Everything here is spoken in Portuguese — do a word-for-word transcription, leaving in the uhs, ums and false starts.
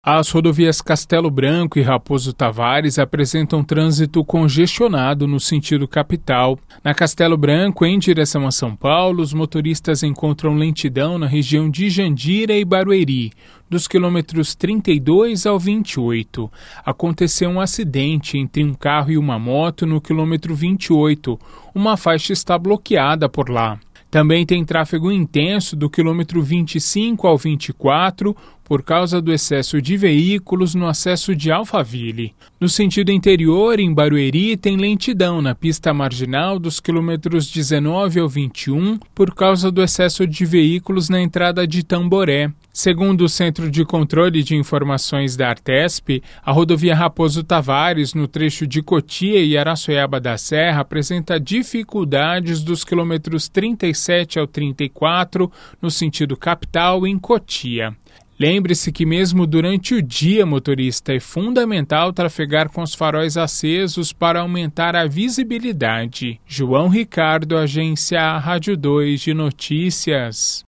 As rodovias Castelo Branco e Raposo Tavares apresentam trânsito congestionado no sentido capital. Na Castelo Branco, em direção a São Paulo, os motoristas encontram lentidão na região de Jandira e Barueri, dos quilômetros trinta e dois ao vinte e oito. Aconteceu um acidente entre um carro e uma moto no quilômetro vinte e oito. Uma faixa está bloqueada por lá. Também tem tráfego intenso do quilômetro vinte e cinco ao vinte e quatro por causa do excesso de veículos no acesso de Alphaville. No sentido interior, em Barueri, tem lentidão na pista marginal dos quilômetros dezenove ao vinte e um por causa do excesso de veículos na entrada de Tamboré. Segundo o Centro de Controle de Informações da Artesp, a rodovia Raposo Tavares, no trecho de Cotia e Araçoiaba da Serra, apresenta dificuldades dos quilômetros trinta e sete ao trinta e quatro, no sentido capital, em Cotia. Lembre-se que mesmo durante o dia, motorista, é fundamental trafegar com os faróis acesos para aumentar a visibilidade. João Ricardo, Agência Rádio dois de Notícias.